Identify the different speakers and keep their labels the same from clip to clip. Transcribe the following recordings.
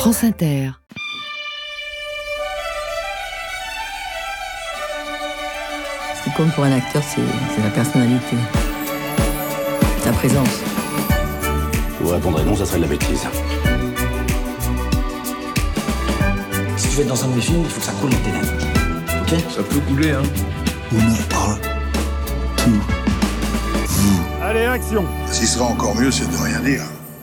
Speaker 1: France Inter.
Speaker 2: Ce qui compte pour un acteur, c'est la personnalité, sa présence.
Speaker 3: Je vous répondrai non, ça serait de la bêtise.
Speaker 4: Si tu veux être dans un de mes films, il faut que ça coule dans tes lèvres. Ok ?
Speaker 5: Ça peut couler, hein.
Speaker 6: On en parle tout.
Speaker 5: Allez, action.
Speaker 6: Ce qui sera encore mieux, c'est de rien dire.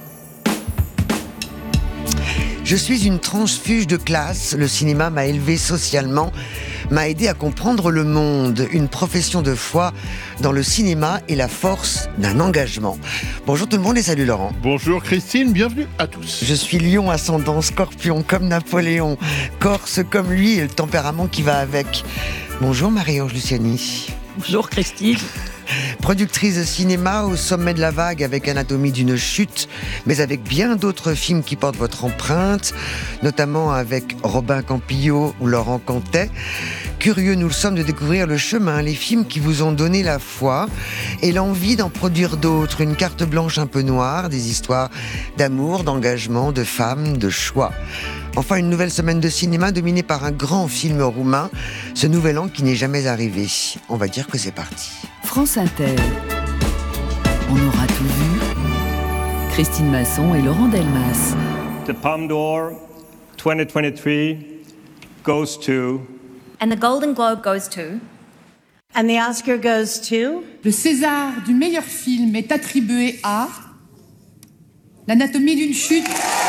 Speaker 7: Je suis une transfuge de classe. Le cinéma m'a élevé socialement, m'a aidé à comprendre le monde. Une profession de foi dans le cinéma et la force d'un engagement. Bonjour tout le monde et salut Laurent.
Speaker 5: Bonjour Christine, bienvenue à tous.
Speaker 7: Je suis lion ascendant scorpion comme Napoléon, corse comme lui et le tempérament qui va avec. Bonjour Marie-Ange Luciani.
Speaker 2: Bonjour Christine.
Speaker 7: Productrice de cinéma au sommet de la vague avec Anatomie d'une chute, mais avec bien d'autres films qui portent votre empreinte, notamment avec Robin Campillo ou Laurent Cantet. Curieux, nous le sommes de découvrir le chemin, les films qui vous ont donné la foi et l'envie d'en produire d'autres, une carte blanche un peu noire, des histoires d'amour, d'engagement, de femmes, de choix. Enfin, une nouvelle semaine de cinéma dominée par un grand film roumain, ce nouvel an qui n'est jamais arrivé. On va dire que c'est parti.
Speaker 1: France Inter. On aura tout vu. Christine Masson et Laurent Delmas.
Speaker 8: The Palme d'Or 2023 goes to...
Speaker 9: And the Golden Globe goes to...
Speaker 10: And the Oscar goes to...
Speaker 11: Le César du meilleur film est attribué à... L'Anatomie d'une chute.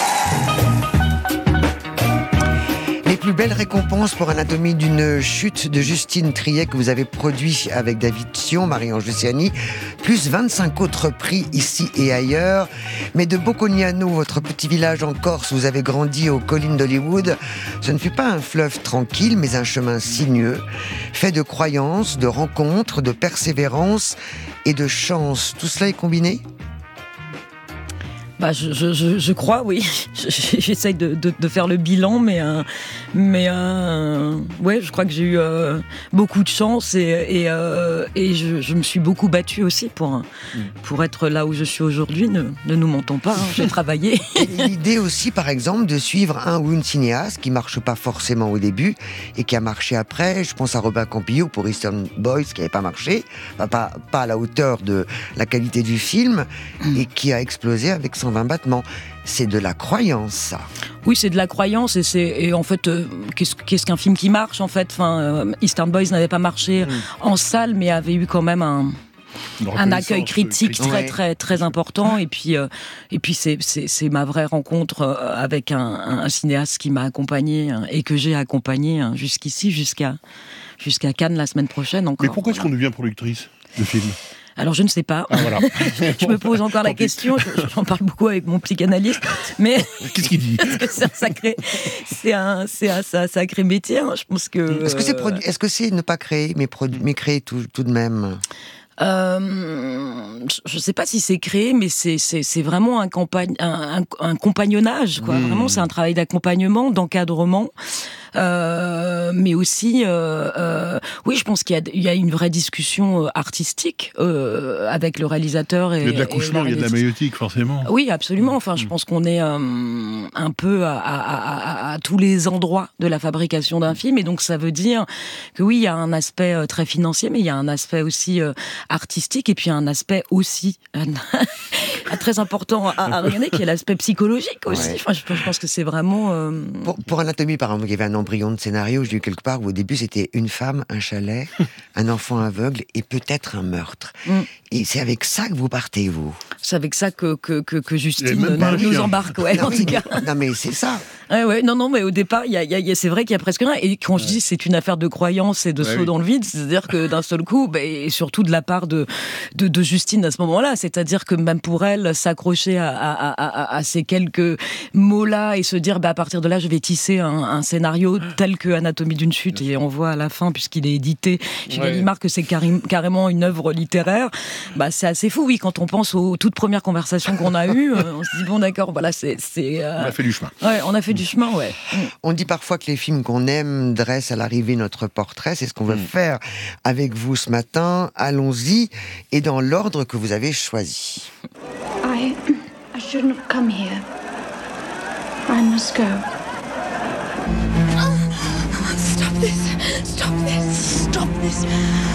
Speaker 7: Les plus belles récompenses pour Anatomie d'une chute de Justine Triet que vous avez produit avec David Sion, Marie-Ange Luciani, plus 25 autres prix ici et ailleurs. Mais de Bocconiano, votre petit village en Corse où vous avez grandi aux collines d'Hollywood, ce ne fut pas un fleuve tranquille, mais un chemin sinueux, fait de croyances, de rencontres, de persévérance et de chance. Tout cela est combiné ?
Speaker 2: Je crois, oui. J'essaye de faire le bilan, mais ouais, je crois que j'ai eu beaucoup de chance et je me suis beaucoup battue aussi pour être là où je suis aujourd'hui. Ne nous mentons pas, hein, j'ai travaillé.
Speaker 7: Et l'idée aussi, par exemple, de suivre un ou une cinéaste qui marche pas forcément au début et qui a marché après. Je pense à Robin Campillo pour Eastern Boys qui n'avait pas marché, pas à la hauteur de la qualité du film et qui a explosé avec 120 battements. C'est de la croyance, ça.
Speaker 2: Oui, c'est de la croyance et en fait, qu'est-ce qu'un film qui marche en fait. Eastern Boys n'avait pas marché en salle, mais avait eu quand même un accueil critique très très important et puis c'est ma vraie rencontre avec un cinéaste qui m'a accompagné et que j'ai accompagné jusqu'ici jusqu'à Cannes la semaine prochaine encore.
Speaker 5: Mais pourquoi est-ce qu'on devient productrice de films ?
Speaker 2: Alors je ne sais pas.
Speaker 5: Ah, voilà.
Speaker 2: Je me pose encore la question. J'en parle beaucoup avec mon psychanalyste. Mais
Speaker 5: qu'est-ce qu'il dit ?
Speaker 2: Parce que c'est un sacré métier. Hein. Je pense que.
Speaker 7: Est-ce que c'est ne pas créer, mais créer tout de même ?
Speaker 2: Je sais pas si c'est créé, mais c'est vraiment un compagnonnage, quoi. Vraiment, c'est un travail d'accompagnement, d'encadrement. Mais aussi, oui, je pense qu'il y a une vraie discussion artistique avec le réalisateur.
Speaker 5: Il y a de l'accouchement, il y a de la maïotique, forcément.
Speaker 2: Oui, absolument. Enfin, je pense qu'on est un peu à tous les endroits de la fabrication d'un film, et donc ça veut dire que oui, il y a un aspect très financier, mais il y a un aspect aussi artistique, et puis un aspect aussi très important à regarder, qui est l'aspect psychologique aussi. Ouais. Enfin, je pense que c'est vraiment...
Speaker 7: Pour Anatomie, par exemple, il y avait un embryon de scénario, j'ai lu quelque part, où au début c'était une femme, un chalet, un enfant aveugle et peut-être un meurtre. Et c'est avec ça que vous partez, vous ?
Speaker 2: C'est avec ça que Justine nous embarque, ouais, en tout cas.
Speaker 7: Non, mais c'est ça.
Speaker 2: Non, mais au départ, c'est vrai qu'il y a presque rien. Et quand je dis c'est une affaire de croyance et de saut dans le vide, c'est-à-dire que d'un seul coup, et surtout de la part de Justine à ce moment-là, c'est-à-dire que même pour elle, s'accrocher à ces quelques mots-là et se dire, à partir de là, je vais tisser un scénario tel que Anatomie d'une chute, et on voit à la fin, puisqu'il est édité chez Gallimard, que c'est carrément une œuvre littéraire, c'est assez fou, oui, quand on pense aux toutes premières conversations qu'on a eues, on se dit, bon, d'accord, voilà, c'est
Speaker 5: on a fait du chemin.
Speaker 2: Ouais, on a fait du chemin, ouais.
Speaker 7: On dit parfois que les films qu'on aime dressent à l'arrivée notre portrait. C'est ce qu'on veut faire avec vous ce matin. Allons-y, et dans l'ordre que vous avez choisi.
Speaker 12: I shouldn't have come here. I must go. Stop this! Stop this! Stop this!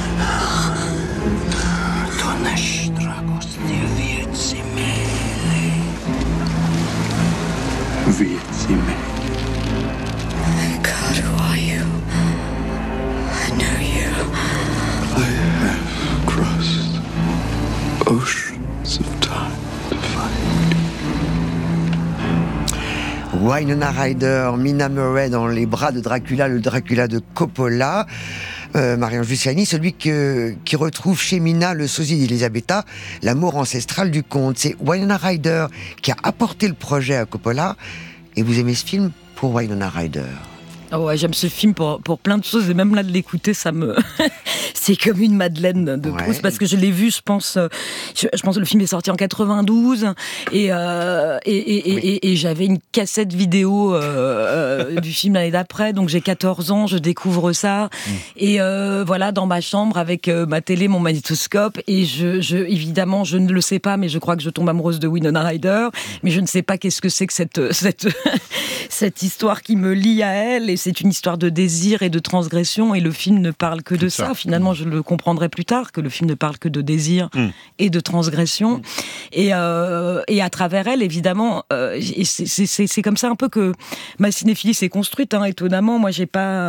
Speaker 12: God, who are you? I know you.
Speaker 6: I have crossed oceans of time to find you.
Speaker 7: Winona Ryder, Mina Murray dans les bras de Dracula, le Dracula de Coppola. Marie-Ange Luciani, celui qui retrouve chez Mina le sosie d'Elisabetta, l'amour ancestral du conte. C'est Winona Ryder qui a apporté le projet à Coppola. Et vous aimez ce film pour Winona Ryder?
Speaker 2: Oh ouais, j'aime ce film pour plein de choses, et même là de l'écouter, ça me c'est comme une Madeleine de Proust, parce que je l'ai vu, je pense que le film est sorti en 92 et j'avais une cassette vidéo du film l'année d'après, donc j'ai 14 ans, je découvre ça et voilà, dans ma chambre avec ma télé, mon magnétoscope, et évidemment je ne le sais pas, mais je crois que je tombe amoureuse de Winona Ryder, mais je ne sais pas qu'est-ce que c'est que cette histoire qui me lie à elle. Et c'est une histoire de désir et de transgression, et le film ne parle que de ça. Finalement, je le comprendrai plus tard, que le film ne parle que de désir et de transgression. Et à travers elle, évidemment, c'est comme ça un peu que ma cinéphilie s'est construite, hein, étonnamment. Moi,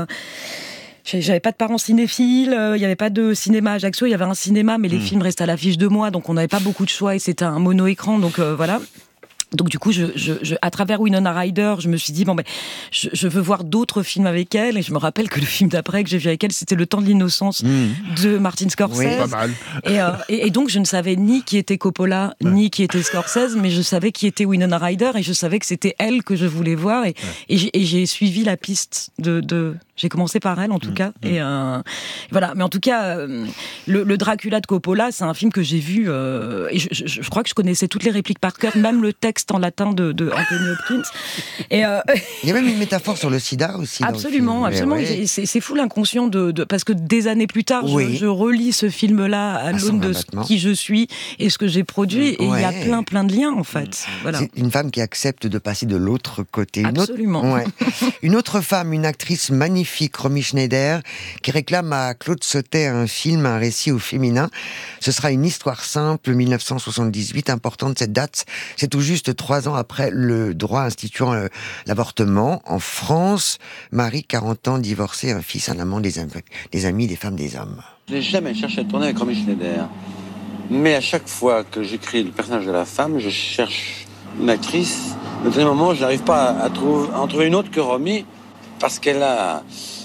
Speaker 2: j'avais pas de parents cinéphiles, il n'y avait pas de cinéma à Ajaccio, il y avait un cinéma, mais les films restaient à l'affiche de moi, donc on n'avait pas beaucoup de choix, et c'était un mono-écran, donc voilà. Donc du coup, à travers Winona Ryder, je me suis dit je veux voir d'autres films avec elle, et je me rappelle que le film d'après que j'ai vu avec elle, c'était Le Temps de l'innocence de Martin Scorsese. Oui, pas mal. Et donc je ne savais ni qui était Coppola ni qui était Scorsese, mais je savais qui était Winona Ryder, et je savais que c'était elle que je voulais voir, et j'ai suivi la piste de j'ai commencé par elle en tout cas, et voilà. Mais en tout cas, le Dracula de Coppola, c'est un film que j'ai vu, et je crois que je connaissais toutes les répliques par cœur, même le texte en latin de Anthony Hopkins. Et
Speaker 7: il y a même une métaphore sur le sida aussi.
Speaker 2: Absolument, absolument. Ouais. C'est fou l'inconscient parce que des années plus tard, je relis ce film-là à l'aune de qui je suis et ce que j'ai produit, et il y a plein de liens en fait. Voilà. C'est
Speaker 7: une femme qui accepte de passer de l'autre côté.
Speaker 2: Absolument.
Speaker 7: Une autre femme, une actrice magnifique, Romy Schneider, qui réclame à Claude Sautet un film, un récit au féminin. Ce sera Une histoire simple, 1978, importante cette date. C'est tout juste 3 ans après le droit instituant l'avortement. En France, Marie, 40 ans, divorcée, un fils, un amant, des amis, des femmes, des hommes.
Speaker 13: Je n'ai jamais cherché à tourner avec Romy Schneider. Mais à chaque fois que j'écris le personnage de la femme, je cherche une actrice. Au dernier moment, je n'arrive pas à en trouver une autre que Romy, parce qu'elle a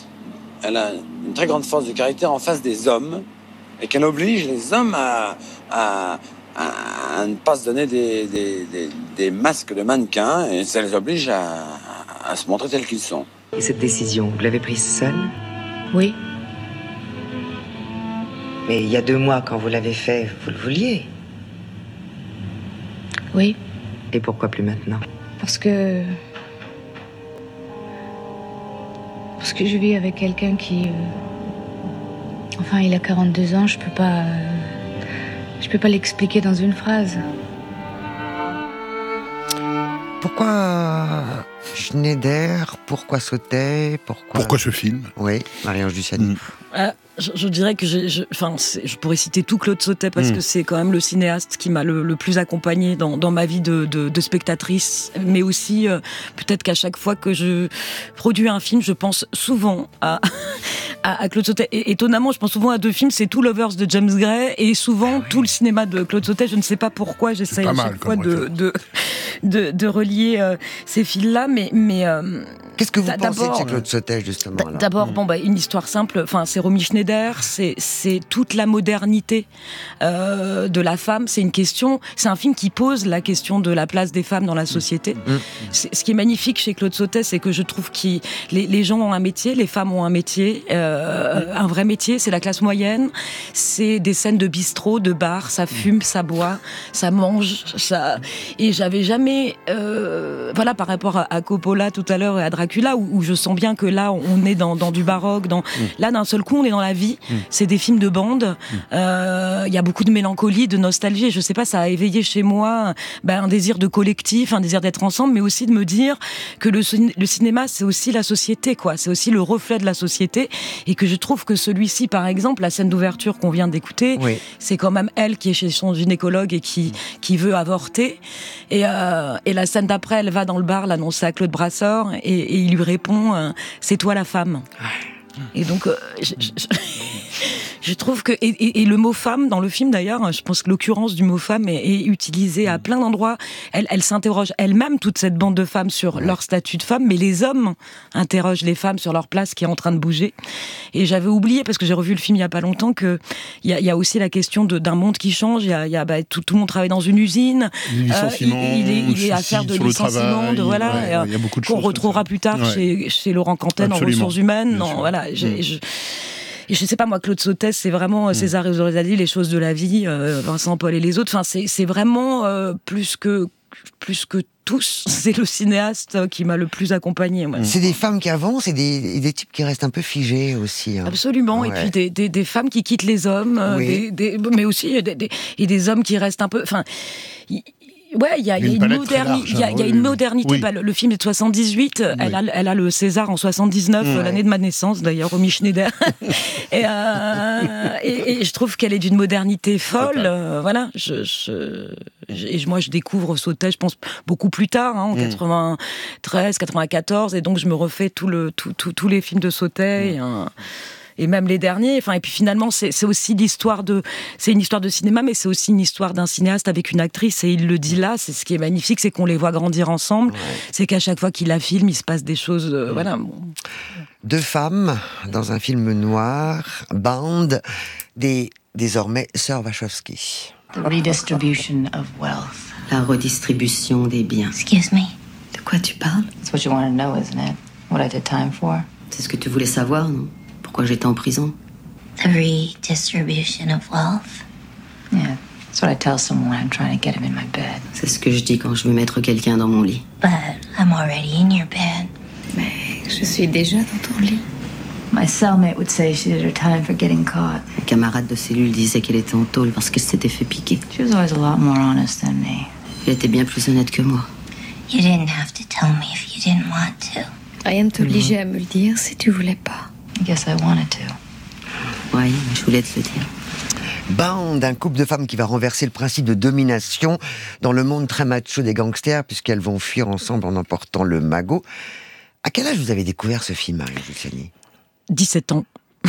Speaker 13: une très grande force de caractère en face des hommes, et qu'elle oblige les hommes à ne pas se donner des masques de mannequins, et ça les oblige à se montrer tels qu'ils sont.
Speaker 14: Et cette décision, vous l'avez prise seule?
Speaker 12: Oui.
Speaker 14: Mais il y a 2 mois, quand vous l'avez fait, vous le vouliez?
Speaker 12: Oui.
Speaker 14: Et pourquoi plus maintenant?
Speaker 12: Parce que je vis avec quelqu'un qui... Enfin, il a 42 ans, je peux pas l'expliquer dans une phrase.
Speaker 7: Pourquoi Schneider? Pourquoi Sautet?
Speaker 5: Pourquoi ce film?
Speaker 7: Oui, Marie-Ange Luciani.
Speaker 2: Je dirais que je pourrais citer tout Claude Sautet, parce que c'est quand même le cinéaste qui m'a le plus accompagnée dans ma vie de spectatrice, mais aussi peut-être qu'à chaque fois que je produis un film, je pense souvent à Claude Sautet. Et étonnamment, je pense souvent à 2 films, c'est Two Lovers de James Gray et souvent tout le cinéma de Claude Sautet. Je ne sais pas pourquoi, j'essaye à chaque fois de relier ces fils-là, mais
Speaker 7: qu'est-ce que vous pensez de Claude Sautet, justement?
Speaker 2: D'abord, Une histoire simple, enfin, c'est Romy Schneider, c'est toute la modernité de la femme. C'est un film qui pose la question de la place des femmes dans la société. Ce qui est magnifique chez Claude Sautet, c'est que je trouve que les gens ont un métier, les femmes ont un métier, un vrai métier, c'est la classe moyenne, c'est des scènes de bistrot, de bar, ça fume, ça boit, ça mange, ça... Et j'avais jamais... voilà, par rapport à Coppola tout à l'heure et à Dracula, où je sens bien que là, on est dans du baroque, là, d'un seul coup, on est dans la vie, c'est des films de bande, il y a beaucoup de mélancolie, de nostalgie, et je sais pas, ça a éveillé chez moi un désir de collectif, un désir d'être ensemble, mais aussi de me dire que le cinéma, c'est aussi la société, quoi. C'est aussi le reflet de la société, et que je trouve que celui-ci, par exemple, la scène d'ouverture qu'on vient d'écouter, c'est quand même elle qui est chez son gynécologue et qui veut avorter, et la scène d'après, elle va dans le bar l'annoncer à Claude Brasseur, et il lui répond c'est toi la femme. Et donc, je trouve que et le mot femme dans le film d'ailleurs, je pense que l'occurrence du mot femme est utilisée à plein d'endroits. Elle s'interroge elle-même, toute cette bande de femmes, sur leur statut de femme, mais les hommes interrogent les femmes sur leur place qui est en train de bouger. Et j'avais oublié, parce que j'ai revu le film il y a pas longtemps, que il y a aussi la question d'un monde qui change. Il y a tout le monde travaille dans une usine.
Speaker 5: Il
Speaker 2: est affaire de licenciement,
Speaker 5: il y a beaucoup de
Speaker 2: qu'on
Speaker 5: choses
Speaker 2: retrouvera plus tard chez Laurent Cantel en ressources humaines. Non, voilà. Et je sais pas, moi, Claude Sautet, c'est vraiment César Rezazali, Les choses de la vie, Vincent Paul et les autres. Enfin, c'est vraiment plus que tous, c'est le cinéaste qui m'a le plus accompagné.
Speaker 7: C'est des femmes qui avancent et des types qui restent un peu figés aussi.
Speaker 2: Absolument, et puis des femmes qui quittent les hommes, mais aussi des hommes qui restent un peu... Enfin, ouais, il y a une modernité. Le film est de 78. Oui. Elle a le César en 79, l'année de ma naissance, d'ailleurs, Romy Schneider. et je trouve qu'elle est d'une modernité folle. Voilà. Moi, je découvre Sautet, je pense, beaucoup plus tard, en 93, 94, et donc je me refais tous les films de Sautet. Et même les derniers. Enfin, et puis finalement, c'est aussi c'est une histoire de cinéma, mais c'est aussi une histoire d'un cinéaste avec une actrice. Et il le dit là, c'est ce qui est magnifique, c'est qu'on les voit grandir ensemble. Ouais. C'est qu'à chaque fois qu'il la filme, il se passe des choses. Voilà.
Speaker 7: Deux femmes dans un film noir, Bound, désormais Sœur Wachowski.
Speaker 12: The redistribution of wealth.
Speaker 15: La redistribution des biens.
Speaker 12: Excuse me.
Speaker 15: De quoi tu parles?
Speaker 12: That's what you want to know, isn't it? What I did time for?
Speaker 15: C'est ce que tu voulais savoir, non? Pourquoi j'étais en prison?
Speaker 12: The redistribution of wealth. Yeah, that's what I tell someone when I'm trying to get him in my bed.
Speaker 15: C'est ce que je dis quand je veux mettre quelqu'un dans mon lit.
Speaker 12: But I'm already in your bed.
Speaker 15: Mais je suis déjà dans ton lit.
Speaker 12: My cellmate would say she did her time for getting caught.
Speaker 15: Mes camarades de cellule disaient qu'elle était en tôle parce qu'elle s'était fait piquer.
Speaker 12: She was always a lot more honest than me.
Speaker 15: Elle était bien plus honnête que moi.
Speaker 12: You didn't have to tell me if you didn't want to.
Speaker 15: Rien ne t'obligeait à me le dire si tu voulais pas.
Speaker 12: I guess I wanted to.
Speaker 15: Oui, mais je voulais te le dire.
Speaker 7: Bound, un couple de femmes qui va renverser le principe de domination dans le monde très macho des gangsters, puisqu'elles vont fuir ensemble en emportant le magot. À quel âge vous avez découvert ce film, Marie Luciani ?
Speaker 2: 17 ans.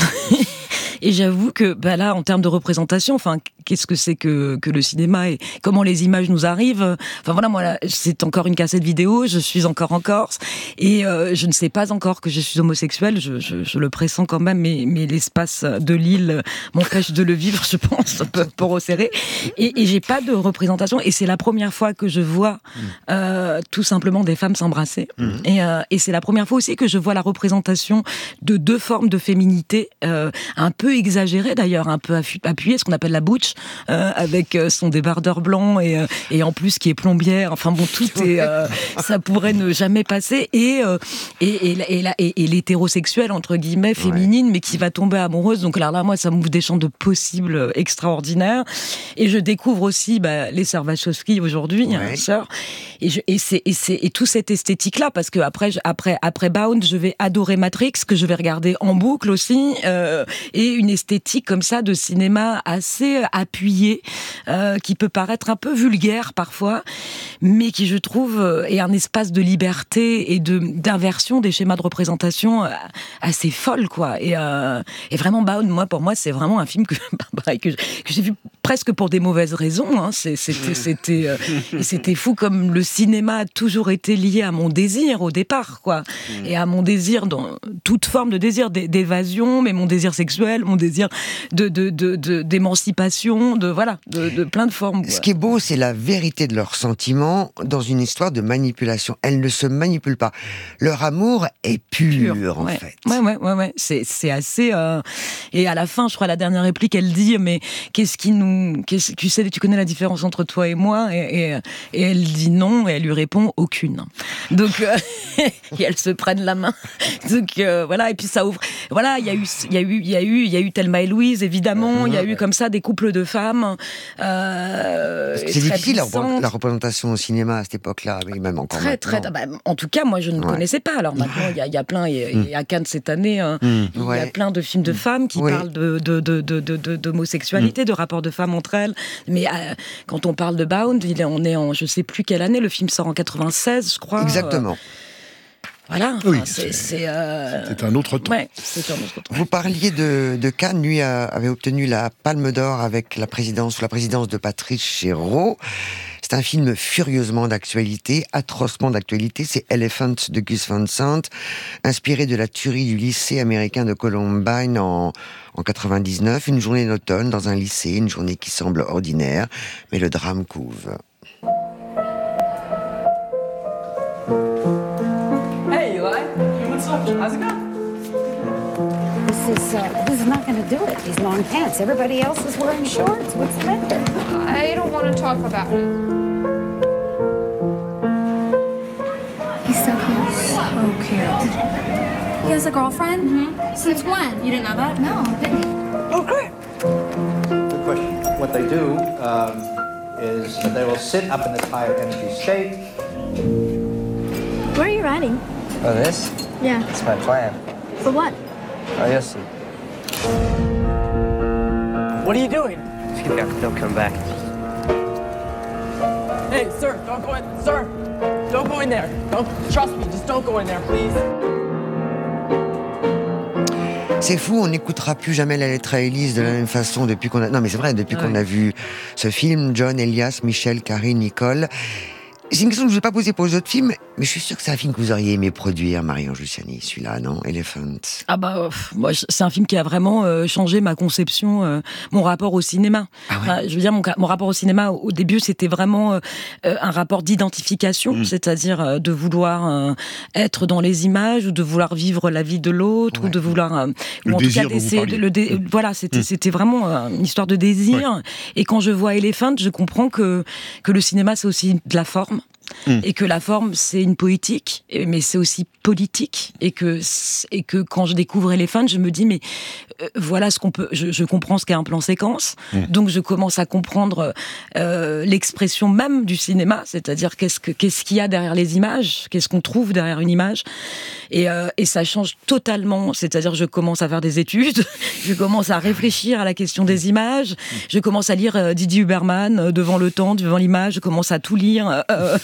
Speaker 2: Et j'avoue que là, en termes de représentation, enfin, qu'est-ce que c'est que le cinéma et comment les images nous arrivent. Enfin voilà, moi, là, c'est encore une cassette vidéo, je suis encore en Corse, et je ne sais pas encore que je suis homosexuelle, je le pressens quand même, mais l'espace de l'île m'empêche de le vivre, je pense, pour resserrer. Et j'ai pas de représentation, et c'est la première fois que je vois tout simplement des femmes s'embrasser. Et c'est la première fois aussi que je vois la représentation de deux formes de féminité, un peu exagérée d'ailleurs, un peu appuyée, ce qu'on appelle la butch, avec son débardeur blanc et en plus qui est plombière. Enfin bon, tout est, ça pourrait ne jamais passer. Et l'hétérosexuelle entre guillemets féminine, mais qui va tomber amoureuse. Donc alors là, moi, ça m'ouvre des champs de possibles extraordinaires. Et je découvre aussi les sœurs Wachowski aujourd'hui, sœurs. Et tout cette esthétique-là, parce que après Bound, je vais adorer Matrix, que je vais regarder en boucle aussi, et une esthétique comme ça de cinéma assez appuyée, qui peut paraître un peu vulgaire parfois, mais qui, je trouve, est un espace de liberté et d'inversion des schémas de représentation assez folle, quoi. Et vraiment, Bound, pour moi, c'est vraiment un film que j'ai vu presque pour des mauvaises raisons. Hein. C'était fou, comme le cinéma a toujours été lié à mon désir au départ, quoi. Et à mon désir, dans toute forme de désir, d'évasion, mais mon désir sexuel, mon désir d'émancipation, d'expression, de plein de formes.
Speaker 7: Ce qui est beau, c'est la vérité de leurs sentiments dans une histoire de manipulation. Elles ne se manipulent pas. Leur amour est pur, en fait.
Speaker 2: Ouais. C'est assez... Et à la fin, je crois, la dernière réplique, elle dit, mais tu connais la différence entre toi et moi? Et elle dit non, et elle lui répond aucune. Donc, et elles se prennent la main. Donc, voilà, et puis ça ouvre... Voilà, il y a eu Thelma et Louise, évidemment, il y a eu comme ça des couples de femmes.
Speaker 7: C'est difficile la représentation au cinéma à cette époque-là, mais même encore maintenant.
Speaker 2: En tout cas, moi, je ne connaissais pas. Alors maintenant, il y a plein, et à Cannes cette année, il y a plein de films de femmes qui parlent d'homosexualité, de rapports de femmes entre elles. Mais quand on parle de Bound, on est en je sais plus quelle année, le film sort en 96, je crois.
Speaker 7: Exactement.
Speaker 2: Voilà.
Speaker 5: Oui, c'est un autre temps.
Speaker 2: Ouais, c'est un autre temps.
Speaker 7: Vous parliez de Cannes, lui avait obtenu la Palme d'Or avec la présidence de Patrice Chéreau. C'est un film furieusement d'actualité, atrocement d'actualité. C'est Elephant de Gus Van Sant, inspiré de la tuerie du lycée américain de Columbine en 99. Une journée d'automne dans un lycée, une journée qui semble ordinaire, mais le drame couve.
Speaker 16: Hey Eli, what's up? How's it going?
Speaker 17: This is not going to do it. These long pants. Everybody else is wearing shorts. What's the matter?
Speaker 11: I don't want to talk about it.
Speaker 9: He's so cute. So cute. He has a girlfriend? Mm-hmm. Since when? You didn't know that? No, I didn't.
Speaker 16: Oh, great.
Speaker 18: Good question. What they do is they will sit up in this higher energy state.
Speaker 9: Where are you riding?
Speaker 18: Oh, this?
Speaker 9: Yeah.
Speaker 18: It's my plan.
Speaker 9: For what?
Speaker 18: Oh, you'll see.
Speaker 16: What are you doing?
Speaker 18: Don't come back.
Speaker 16: Hey, sir, don't go in. Sir, don't go in there. Don't trust me. Just don't go in there, please.
Speaker 7: C'est fou, on n'écoutera plus jamais La lettre à Élise de la même façon depuis qu'on a... Non mais c'est vrai, depuis qu'on a vu ce film, John, Elias, Michel, Karine, Nicole... C'est une question que je ne vais pas poser pour les autres films, mais je suis sûr que c'est un film que vous auriez aimé produire, Marie-Ange Luciani, celui-là, non? Elephant.
Speaker 2: Ah bah, moi, c'est un film qui a vraiment changé ma conception, mon rapport au cinéma.
Speaker 7: Ah ouais.
Speaker 2: Enfin, je veux dire, mon rapport au cinéma, au début, c'était vraiment un rapport d'identification, c'est-à-dire de vouloir être dans les images, ou de vouloir vivre la vie de l'autre, ou de vouloir... ou en tout cas, voilà, c'était vraiment une histoire de désir. Ouais. Et quand je vois Elephant, je comprends que le cinéma, c'est aussi de la forme. Et que la forme, c'est une poétique, mais c'est aussi politique, et que quand je découvre Elephant, je me dis, mais voilà ce qu'on peut, je comprends ce qu'est un plan séquence, donc je commence à comprendre l'expression même du cinéma, c'est-à-dire qu'est-ce qu'il y a derrière les images, qu'est-ce qu'on trouve derrière une image, et ça change totalement, c'est-à-dire je commence à faire des études, je commence à réfléchir à la question des images, je commence à lire Didier Huberman, devant le temps, devant l'image, je commence à tout lire,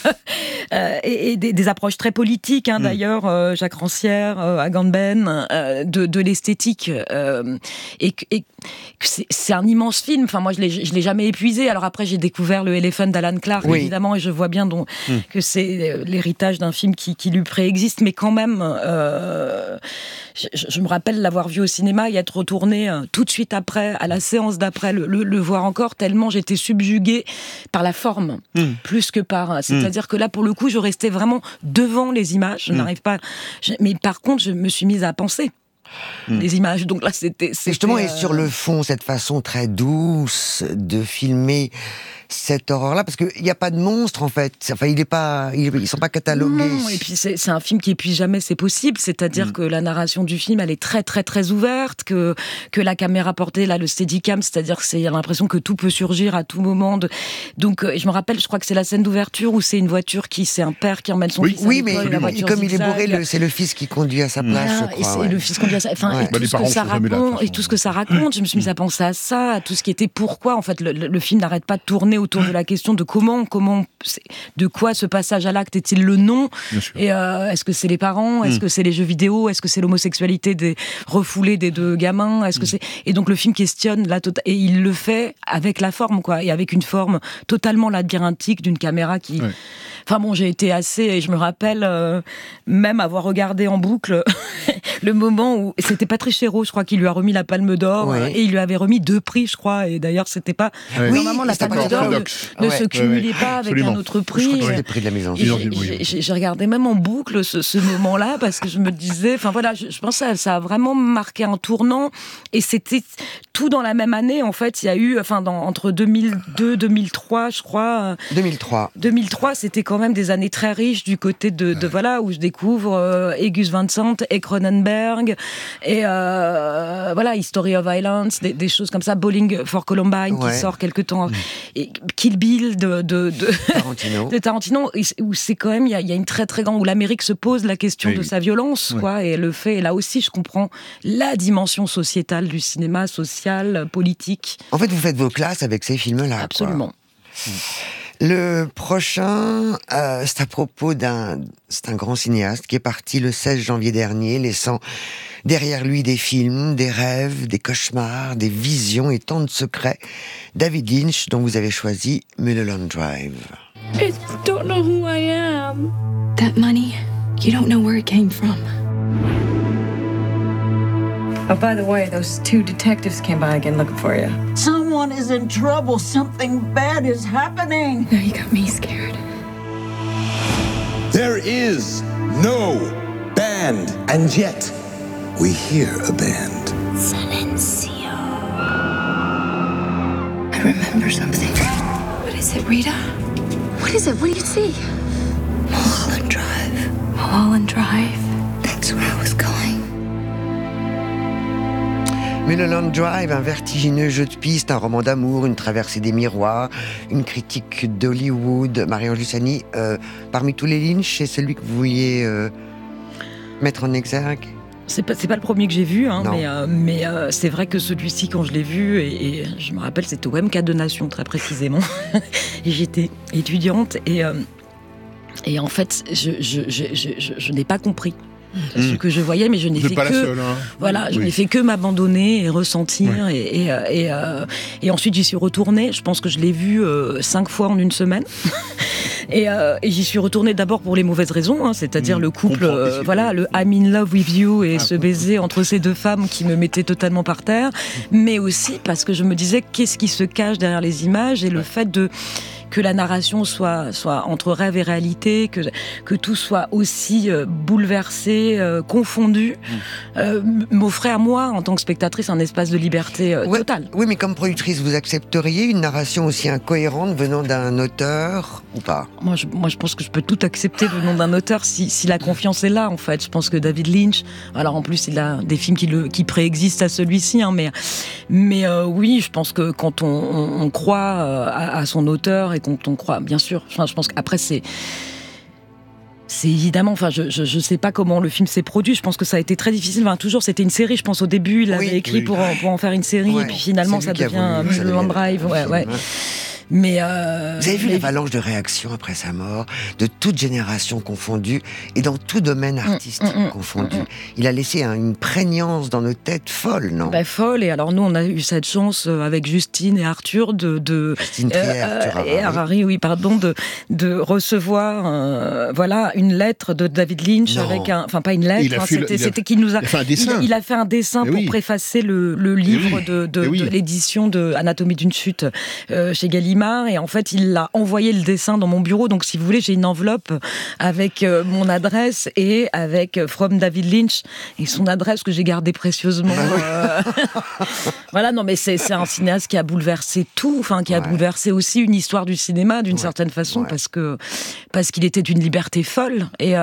Speaker 2: et des approches très politiques, d'ailleurs, Jacques Rancière, Agamben, de l'esthétique, et c'est un immense film. Enfin, moi, je l'ai jamais épuisé. Alors après, j'ai découvert le Elephant d'Alan Clarke, évidemment, et je vois bien que c'est l'héritage d'un film qui lui préexiste, mais quand même, je me rappelle l'avoir vu au cinéma et être retournée tout de suite après, à la séance d'après, le voir encore, tellement j'étais subjuguée par la forme, plus que par... C'est-à-dire que là, pour le coup, je restais vraiment devant les images. Je n'arrive pas... Mais par contre, je me suis mise à penser les images. Donc là, c'était
Speaker 7: justement, et sur le fond, cette façon très douce de filmer cette horreur-là, parce qu'il n'y a pas de monstre, en fait. Enfin, ils sont pas catalogués.
Speaker 2: Non, et puis c'est un film qui épuise jamais, c'est possible. C'est-à-dire que la narration du film, elle est très, très, très ouverte, que la caméra portée, là, le steadicam, c'est-à-dire que il y a l'impression que tout peut surgir à tout moment. Donc, je me rappelle, je crois que c'est la scène d'ouverture où c'est une voiture c'est un père qui emmène son fils à l'école.
Speaker 7: Oui, mais comme il est bourré, c'est le fils qui conduit à sa place, je crois.
Speaker 2: Et c'est le fils conduit à sa... Enfin, et tout ce que ça raconte, je me suis mise à penser à ça, à tout ce qui était pourquoi, en fait, le film n'arrête pas de tourner autour de la question de de quoi ce passage à l'acte est-il le nom ? Et est-ce que c'est les parents ? Est-ce que c'est les jeux vidéo ? Est-ce que c'est l'homosexualité refoulée des deux gamins ? Est-ce que c'est... Et donc le film questionne et il le fait avec la forme, quoi, et avec une forme totalement labyrinthique d'une caméra qui... Ouais. Enfin bon, j'ai été et je me rappelle même avoir regardé en boucle le moment où c'était Patrice Chéreau, je crois, qui lui a remis la Palme d'Or, et il lui avait remis 2 prix, je crois, et d'ailleurs c'était pas... Normalement, la Palme d'Or ne se cumulait pas avec un autre prix.
Speaker 7: Je crois que c'était le prix de la mise en scène.
Speaker 2: J'ai regardé même en boucle ce moment-là, parce que je me disais... Enfin voilà, je pense que ça a vraiment marqué un tournant, et c'était tout dans la même année, en fait. Il y a eu, entre 2002 2003, je crois... 2003, c'était quand même des années très riches du côté de voilà, où je découvre Gus Van Sant et Cronenberg et History of Violence, des choses comme ça, Bowling for Columbine qui sort quelque temps, et Kill Bill de Tarantino, où c'est quand même il y a une très très grande, où l'Amérique se pose la question de sa violence, quoi, et le fait, et là aussi je comprends la dimension sociétale du cinéma, sociale, politique.
Speaker 7: En fait, vous faites vos classes avec ces films-là.
Speaker 2: Absolument.
Speaker 7: Le prochain, c'est à propos c'est un grand cinéaste qui est parti le 16 janvier dernier, laissant derrière lui des films, des rêves, des cauchemars, des visions et tant de secrets. David Lynch, dont vous avez choisi Mulholland Drive.
Speaker 9: I don't know who I am.
Speaker 12: That money, you don't know where it came from.
Speaker 19: Oh, by the way, those 2 detectives came by again looking for you.
Speaker 20: Someone is in trouble. Something bad is happening.
Speaker 12: Now you got me scared.
Speaker 6: There is no band, and yet we hear a band.
Speaker 12: Silencio. I remember something. What is it, Rita? What is it? What do you see? Mulholland Drive. Mulholland Drive. That's where I was going.
Speaker 7: Mulholland Drive, un vertigineux jeu de piste, un roman d'amour, une traversée des miroirs, une critique d'Hollywood. Marie-Ange Luciani, parmi tous les Lynch, c'est celui que vous vouliez mettre en exergue ?
Speaker 2: C'est pas le premier que j'ai vu, hein, mais c'est vrai que celui-ci, quand je l'ai vu, et je me rappelle, c'était au MK de Nation, très précisément, et j'étais étudiante, et en fait, je n'ai pas compris ce que je voyais, mais je n'ai fait que seule, hein. Voilà, je n'ai fait que m'abandonner et ressentir, et ensuite j'y suis retournée. Je pense que je l'ai vu 5 fois en une semaine. Et j'y suis retournée d'abord pour les mauvaises raisons, hein, c'est-à-dire le couple, le I'm in love with you, et ce baiser entre ces 2 femmes qui me mettait totalement par terre, mais aussi parce que je me disais qu'est-ce qui se cache derrière les images, et le fait que la narration soit entre rêve et réalité, que tout soit aussi bouleversé, confondu, m'offrait à moi, en tant que spectatrice, un espace de liberté total.
Speaker 7: Oui, mais comme productrice, vous accepteriez une narration aussi incohérente venant d'un auteur ou pas ?
Speaker 2: Moi, je pense que je peux tout accepter venant d'un auteur si la confiance est là, en fait. Je pense que David Lynch, alors en plus, il a des films qui préexistent à celui-ci, hein, mais oui, je pense que quand on croit à son auteur, et quand on croit, bien sûr. Enfin, je pense qu'après, c'est évidemment, enfin, je sais pas comment le film s'est produit. Je pense que ça a été très difficile. Enfin, toujours, c'était une série. Je pense au début, il avait écrit pour en faire une série, et puis finalement, ça devient Mulholland Drive. Ouais. Mais
Speaker 7: vous avez vu l'avalanche de réactions après sa mort, de toute génération confondue et dans tout domaine artistique confondu. Il a laissé une prégnance dans nos têtes folle, non ?
Speaker 2: Folle. Et alors nous, on a eu cette chance avec Justine et Arthur
Speaker 7: Justine Trier, Arthur
Speaker 2: Harari, oui, pardon, de recevoir une lettre de David Lynch avec pas une lettre. C'était qu'il nous a fait un dessin. Il a fait un dessin pour préfacer le livre de l'édition de Anatomie d'une chute chez Gallimard. Et en fait, il a envoyé le dessin dans mon bureau. Donc, si vous voulez, j'ai une enveloppe avec mon adresse et avec From David Lynch et son adresse que j'ai gardée précieusement. Voilà, non, mais c'est un cinéaste qui a bouleversé tout, enfin, qui a bouleversé aussi une histoire du cinéma d'une certaine façon, parce qu'il était d'une liberté folle, et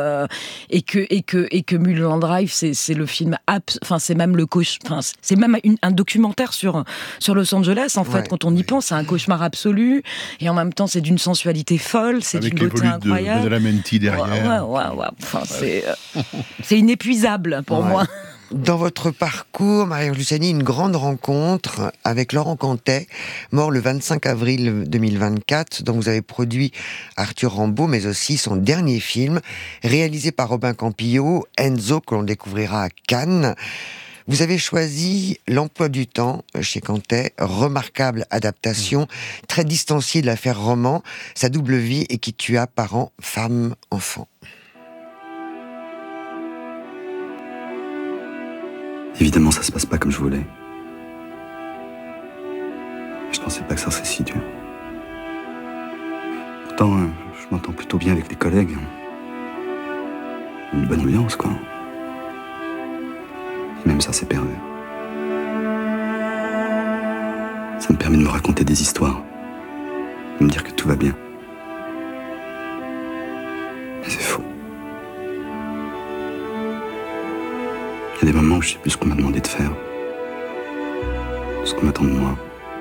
Speaker 2: que Mulholland Drive, c'est le film, enfin, c'est même c'est même un documentaire sur Los Angeles, en fait, quand on y pense, c'est un cauchemar absolu, et en même temps c'est d'une sensualité folle, c'est d'une beauté incroyable.
Speaker 5: Avec les volutes de Badalamenti derrière.
Speaker 2: Ouais. Enfin, c'est inépuisable pour moi.
Speaker 7: Dans votre parcours, Marie-Ange Luciani, une grande rencontre avec Laurent Cantet, mort le 25 avril 2024, dont vous avez produit Arthur Rimbaud, mais aussi son dernier film, réalisé par Robin Campillo, Enzo, que l'on découvrira à Cannes. Vous avez choisi L'emploi du temps chez Cantet, remarquable adaptation, très distanciée de l'affaire Roman, sa double vie et qui tua parents, femmes, enfants.
Speaker 21: Évidemment, ça se passe pas comme je voulais. Je pensais pas que ça serait si dur. Pourtant, je m'entends plutôt bien avec les collègues. Une bonne ambiance, quoi. Même ça, c'est perdu. Ça me permet de me raconter des histoires. De me dire que tout va bien. Mais c'est faux. Il y a des moments où je sais plus ce qu'on m'a demandé de faire. Ce qu'on attend de moi.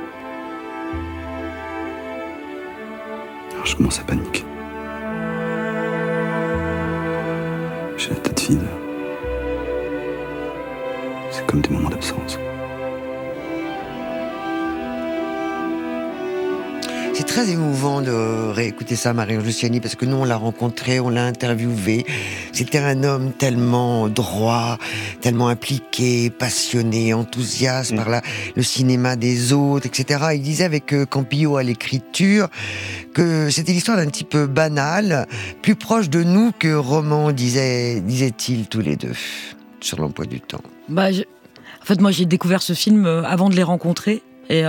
Speaker 21: Alors je commence à paniquer. J'ai la tête vide. C'est comme des moments d'absence.
Speaker 7: C'est très émouvant de réécouter ça, Marie-Ange Luciani, parce que nous, on l'a rencontré, on l'a interviewé. C'était un homme tellement droit, tellement impliqué, passionné, enthousiaste par le cinéma des autres, etc. Il disait avec Campillo à l'écriture que c'était l'histoire d'un type banal, plus proche de nous que Roman, disaient-ils tous les deux, sur l'emploi du temps.
Speaker 2: En fait, moi, j'ai découvert ce film avant de les rencontrer. Et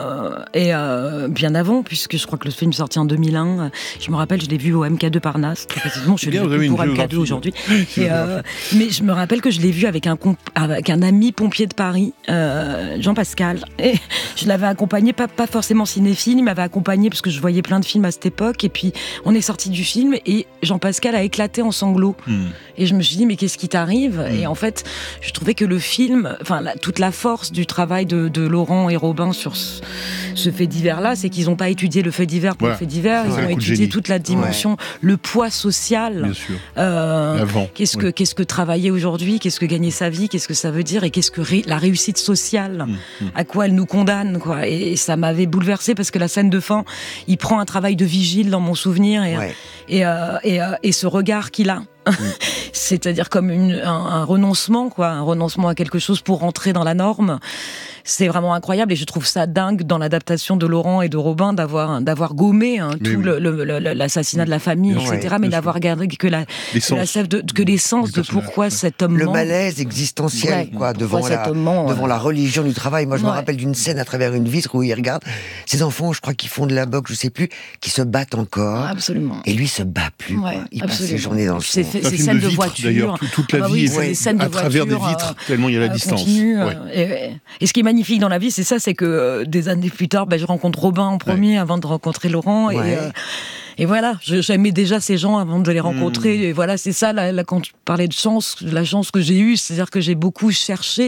Speaker 2: bien avant, puisque je crois que le film est sorti en 2001. Je me rappelle, je l'ai vu au MK2 Parnasse, très précisément. Je l'ai vu pour MK2 aujourd'hui. Mais je me rappelle que je l'ai vu avec un ami pompier de Paris, Jean-Pascal. Et je l'avais accompagné, pas forcément cinéphile, il m'avait accompagné parce que je voyais plein de films à cette époque. Et puis, on est sorti du film et Jean-Pascal a éclaté en sanglots. Et je me suis dit, mais qu'est-ce qui t'arrive ? Et en fait, je trouvais que le film, toute la force du travail de Laurent et Robin sur ce fait divers-là, c'est qu'ils n'ont pas étudié le fait divers pour le fait divers, ils ont étudié toute la dimension, le poids social.
Speaker 5: Bien sûr.
Speaker 2: Qu'est-ce que travailler aujourd'hui, qu'est-ce que gagner sa vie, qu'est-ce que ça veut dire, et qu'est-ce que la réussite sociale, à quoi elle nous condamne, quoi. Et ça m'avait bouleversée parce que la scène de fin, il prend un travail de vigile dans mon souvenir et ce regard qu'il a. C'est-à-dire comme un renoncement, quoi, un renoncement à quelque chose pour rentrer dans la norme. C'est vraiment incroyable et je trouve ça dingue dans l'adaptation de Laurent et de Robin d'avoir gommé l'assassinat de la famille, etc. Mais d'avoir gardé que l'essence de pourquoi cet homme
Speaker 7: le malaise existentiel, quoi, devant la religion du travail. Moi, je me rappelle d'une scène à travers une vitre où il regarde ces enfants, je crois qu'ils font de la boxe, je sais plus, qui se battent encore.
Speaker 2: Absolument.
Speaker 7: Et lui se bat plus. Quoi. Il passe ses journées dans le son.
Speaker 5: Ces scènes de voiture. D'ailleurs, toute la vie est à travers des vitres, tellement il y a la distance.
Speaker 2: Et ce qui est magnifique dans la vie, c'est ça, c'est que des années plus tard, je rencontre Robin en premier avant de rencontrer Laurent. Et voilà, j'aimais déjà ces gens avant de les rencontrer. Et voilà, c'est ça, quand tu parlais de chance, la chance que j'ai eue, c'est-à-dire que j'ai beaucoup cherché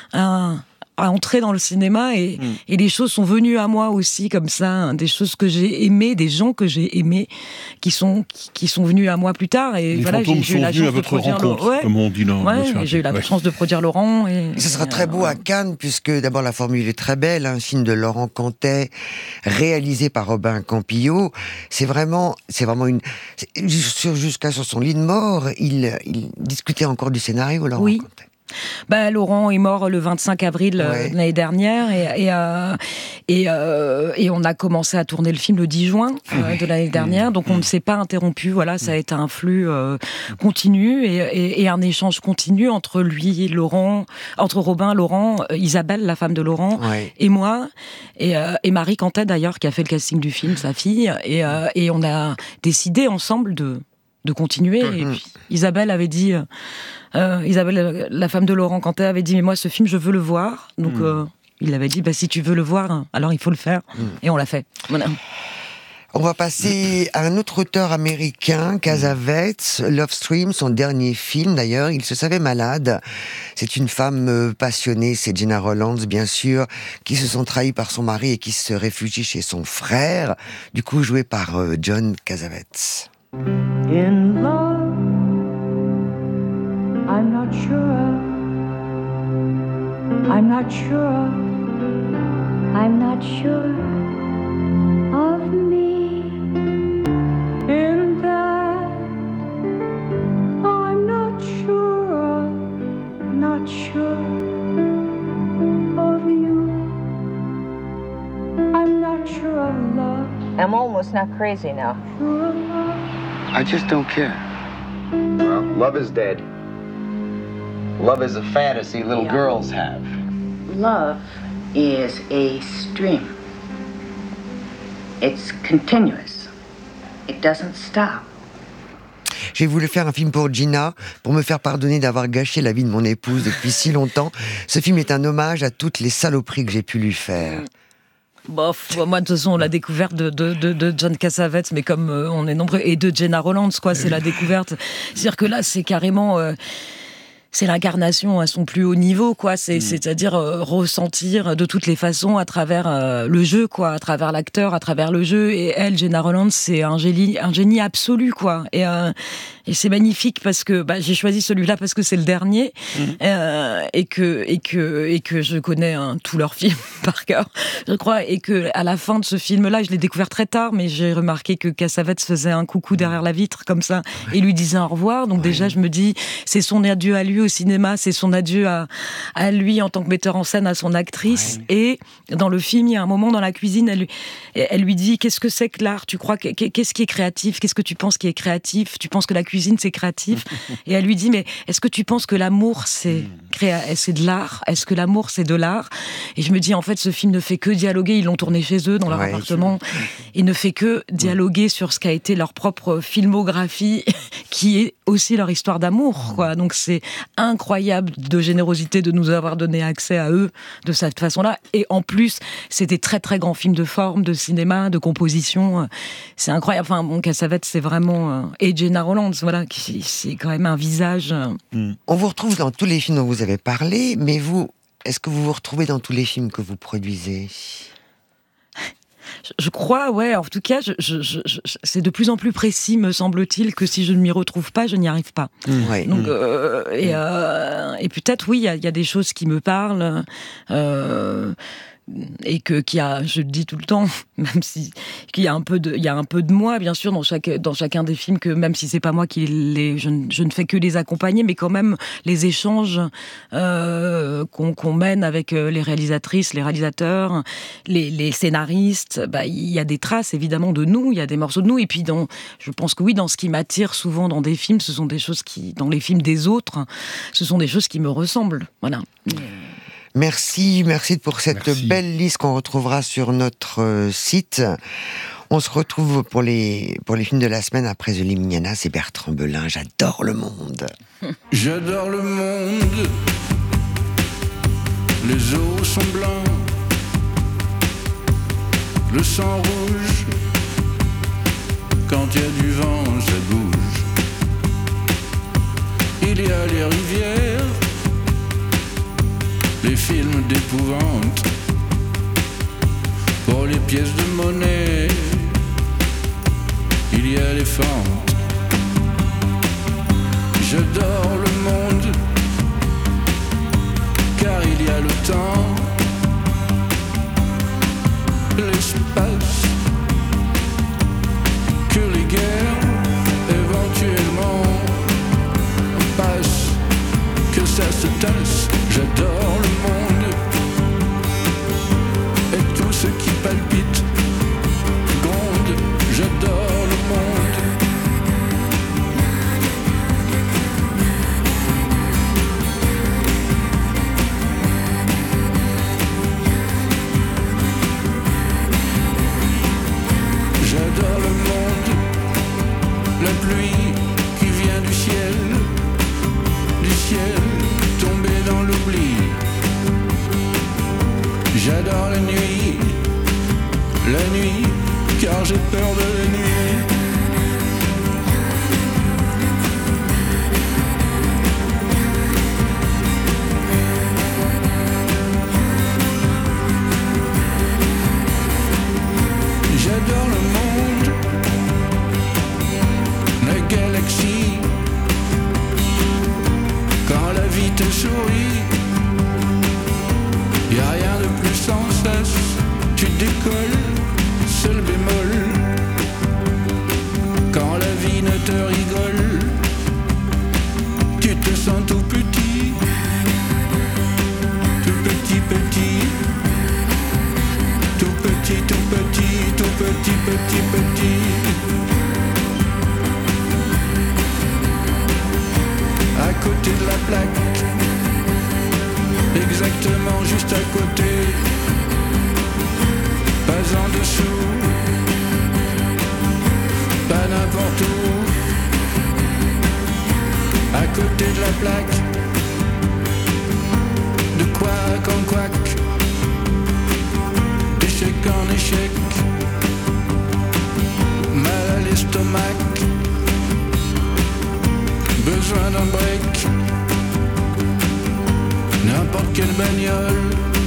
Speaker 2: à entrer dans le cinéma et les choses sont venues à moi aussi comme ça, hein, des choses que j'ai aimées, des gens que j'ai aimés qui sont venus à moi plus tard et
Speaker 5: les
Speaker 2: voilà,
Speaker 5: j'ai eu la chance de produire Laurent, comme on dit
Speaker 2: j'ai eu la chance de produire Laurent et
Speaker 7: ça sera très beau à Cannes puisque d'abord la formule est très belle, un film de Laurent Cantet réalisé par Robin Campillo, c'est vraiment jusqu'à sur son lit de mort, il discutait encore du scénario, Laurent Cantet.
Speaker 2: Laurent est mort le 25 avril de l'année dernière et on a commencé à tourner le film le 10 juin de l'année dernière, donc on ne s'est pas interrompu, voilà, ça a été un flux continu et un échange continu entre lui et Laurent, entre Robin, Laurent, Isabelle, la femme de Laurent, et moi, et Marie Cantet d'ailleurs, qui a fait le casting du film, sa fille, et on a décidé ensemble de continuer, et puis Isabelle avait dit... Isabelle, la femme de Laurent Cantet, avait dit mais moi ce film je veux le voir, donc il avait dit si tu veux le voir alors il faut le faire et on l'a fait. Voilà.
Speaker 7: On va passer à un autre auteur américain, Cassavetes, Love Stream, son dernier film d'ailleurs. Il se savait malade. C'est une femme passionnée, c'est Gena Rowlands bien sûr, qui se sent trahie par son mari et qui se réfugie chez son frère, du coup joué par John Cassavetes.
Speaker 20: In love, I'm not sure
Speaker 9: I'm not sure of me in that. I'm not sure of you. I'm not sure of love.
Speaker 3: I'm almost not crazy now.
Speaker 21: I just don't care.
Speaker 22: Well, love is dead. Love is a fantasy little girls have.
Speaker 3: Love is a stream. It's continuous. It doesn't stop.
Speaker 7: J'ai voulu faire un film pour Gina, pour me faire pardonner d'avoir gâché la vie de mon épouse depuis si longtemps. Ce film est un hommage à toutes les saloperies que j'ai pu lui faire.
Speaker 2: Bof, moi de toute façon la découverte de John Cassavetes, mais comme on est nombreux, et de Gena Rowlands, quoi, c'est la découverte. C'est-à-dire que là, c'est carrément... c'est l'incarnation à son plus haut niveau, quoi. C'est-à-dire ressentir de toutes les façons à travers le jeu, quoi, à travers l'acteur, à travers le jeu. Et elle, Gena Rowlands, c'est un génie absolu, quoi. Et c'est magnifique parce que j'ai choisi celui-là parce que c'est le dernier et que je connais tous leurs films par cœur, je crois, et que à la fin de ce film-là, je l'ai découvert très tard, mais j'ai remarqué que Cassavetes faisait un coucou derrière la vitre comme ça et lui disait au revoir. Donc déjà, je me dis, c'est son adieu à lui au cinéma, c'est son adieu à lui en tant que metteur en scène, à son actrice. Ouais. Et dans le film, il y a un moment dans la cuisine, elle lui dit, qu'est-ce que c'est que l'art ? Tu crois qu'est-ce qui est créatif ? Qu'est-ce que tu penses qui est créatif ? Tu penses que la cuisine c'est créatif ? Et elle lui dit, mais est-ce que tu penses que l'amour c'est de l'art ? Est-ce que l'amour c'est de l'art ? Et je me dis, en fait, ce film ne fait que dialoguer. Ils l'ont tourné chez eux dans leur appartement. Il ne fait que dialoguer sur ce qu'a été leur propre filmographie, qui est aussi leur histoire d'amour, quoi. Donc c'est incroyable de générosité de nous avoir donné accès à eux de cette façon-là. Et en plus, c'est des très très grands films de forme, de cinéma, de composition. C'est incroyable. Enfin, bon, Cassavetes, c'est vraiment... et Gena Rowlands, voilà, c'est quand même un visage...
Speaker 7: On vous retrouve dans tous les films dont vous avez parlé, mais vous, est-ce que vous vous retrouvez dans tous les films que vous produisez ?
Speaker 2: Je crois, ouais. En tout cas, c'est de plus en plus précis, me semble-t-il, que si je ne m'y retrouve pas, je n'y arrive pas.
Speaker 7: Ouais.
Speaker 2: Donc, et peut-être, oui, il y a des choses qui me parlent. Et je le dis tout le temps, même si qu'il y a un peu de moi, bien sûr, dans chacun des films, que même si c'est pas moi je ne fais que les accompagner, mais quand même les échanges qu'on mène avec les réalisatrices, les réalisateurs, les scénaristes, il y a des traces évidemment de nous, il y a des morceaux de nous, et puis je pense que oui, dans ce qui m'attire souvent dans des films, ce sont des choses dans les films des autres, ce sont des choses qui me ressemblent, voilà.
Speaker 7: Merci pour cette belle liste qu'on retrouvera sur notre site. On se retrouve pour les films de la semaine après The Limiana. C'est Bertrand Belin. J'adore le monde.
Speaker 23: J'adore le monde. Les eaux sont blancs. Le sang rouge. Quand il y a du vent, ça bouge. Il y a les rivières. Les films d'épouvante, pour les pièces de monnaie, il y a les fentes. J'adore le monde, car il y a le temps, l'espace, que les guerres éventuellement passent, que ça se tasse. J'adore le monde et tout ce qui palpite, gronde. J'adore le monde. J'adore le monde, la pluie qui vient du ciel tombée dans l'oubli. J'adore la nuit, car j'ai peur de la nuit. J'adore le monde, la galaxie, quand la vie te sourit. y a rien de plus sans cesse. Tu décolles, seul bémol. Quand la vie ne te rigole, tu te sens tout petit. Tout petit, petit. Tout petit, tout petit, tout petit, petit, petit. À côté de la plaque, exactement juste à côté, pas en dessous, pas n'importe où. À côté de la plaque, de couac en couac, d'échec en échec, mal à l'estomac, besoin d'un break, n'importe quelle bagnole,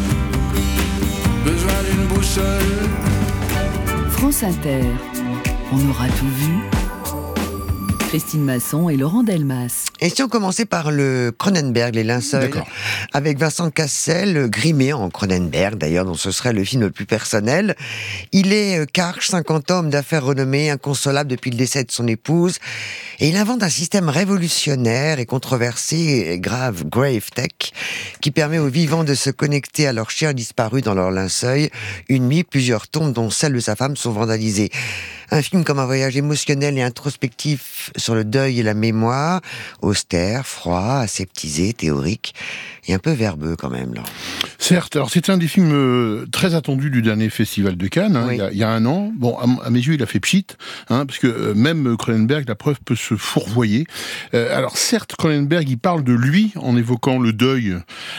Speaker 23: besoin d'une boussole.
Speaker 1: France Inter, on aura tout vu. Christine Masson et Laurent Delmas.
Speaker 7: Et si on commençait par le Cronenberg, les linceuls, avec Vincent Cassel, grimé en Cronenberg, d'ailleurs, dont ce serait le film le plus personnel. Il est Karch, 50 ans, homme d'affaires renommé, inconsolable depuis le décès de son épouse, et il invente un système révolutionnaire et controversé, grave tech, qui permet aux vivants de se connecter à leurs chers disparus dans leur linceul. Une nuit, plusieurs tombes, dont celle de sa femme, sont vandalisées. Un film comme un voyage émotionnel et introspectif sur le deuil et la mémoire, austère, froid, aseptisé, théorique, et un peu verbeux quand même, là.
Speaker 5: Certes, alors c'est un des films très attendus du dernier festival de Cannes, hein, oui. il y a un an. Bon, à mes yeux, il a fait pchit, hein, parce que même Cronenberg, la preuve, peut se fourvoyer. Alors certes, Cronenberg, il parle de lui en évoquant le deuil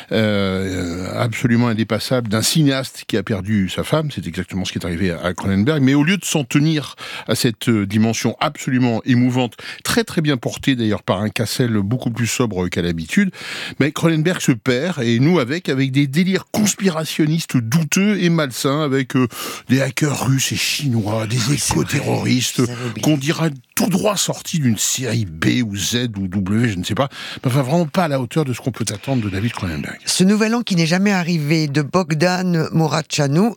Speaker 5: absolument indépassable d'un cinéaste qui a perdu sa femme. C'est exactement ce qui est arrivé à Cronenberg. Mais au lieu de s'en tenir à cette dimension absolument émouvante, très très bien portée d'ailleurs par un Cassel beaucoup plus sobre qu'à l'habitude, mais Cronenberg se perd, et nous avec des délires conspirationnistes douteux et malsains, avec des hackers russes et chinois, des éco-terroristes qu'on dira tout droit sortis d'une série B ou Z ou W, je ne sais pas, mais enfin vraiment pas à la hauteur de ce qu'on peut attendre de David Cronenberg.
Speaker 7: Ce nouvel an qui n'est jamais arrivé, de Bogdan Moratchanu,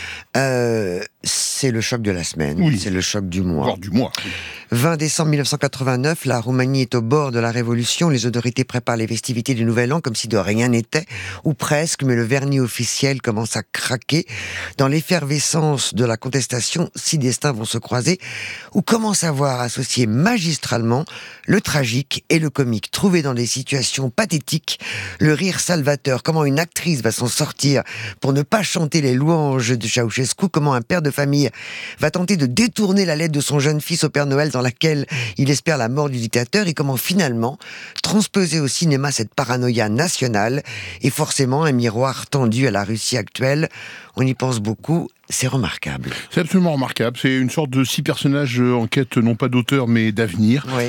Speaker 7: c'est le choc de la semaine, oui. C'est le choc du mois.
Speaker 5: Voire du mois.
Speaker 7: 20 décembre 1989, la Roumanie est au bord de la révolution, les autorités préparent les festivités du Nouvel An comme si de rien n'était, ou presque, mais le vernis officiel commence à craquer. Dans l'effervescence de la contestation, 6 destins vont se croiser, ou comment savoir associer magistralement le tragique et le comique, trouver dans des situations pathétiques le rire salvateur, comment une actrice va s'en sortir pour ne pas chanter les louanges de Ceausescu, comment un père de famille va tenter de détourner la lettre de son jeune fils au Père Noël dans laquelle il espère la mort du dictateur, et comment finalement transposer au cinéma cette paranoïa nationale et forcément un miroir tendu à la Russie actuelle. On y pense beaucoup, c'est remarquable.
Speaker 5: C'est absolument remarquable, c'est une sorte de 6 personnages en quête non pas d'auteur mais d'avenir, oui.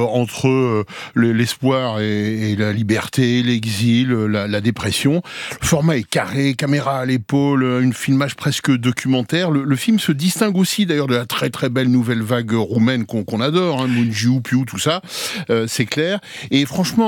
Speaker 5: Entre l'espoir et la liberté, l'exil, la dépression. Le format est carré, caméra à l'épaule, une filmage presque documentaire. Le film se distingue aussi d'ailleurs de la très très belle nouvelle vague roumaine qu'on adore, hein, Mungiu, Piu, tout ça, c'est clair. Et franchement,